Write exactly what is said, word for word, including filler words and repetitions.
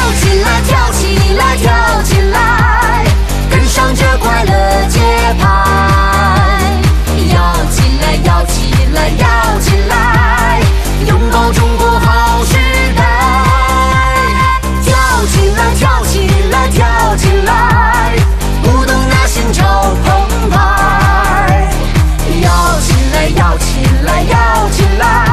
起来，跳起来，跳起来，跟上这快乐节拍。摇起来，摇起来，摇起来，拥抱中国好时代。跳起来，跳起来，跳起来，舞动那心潮澎湃。摇起来，摇起来，摇起来。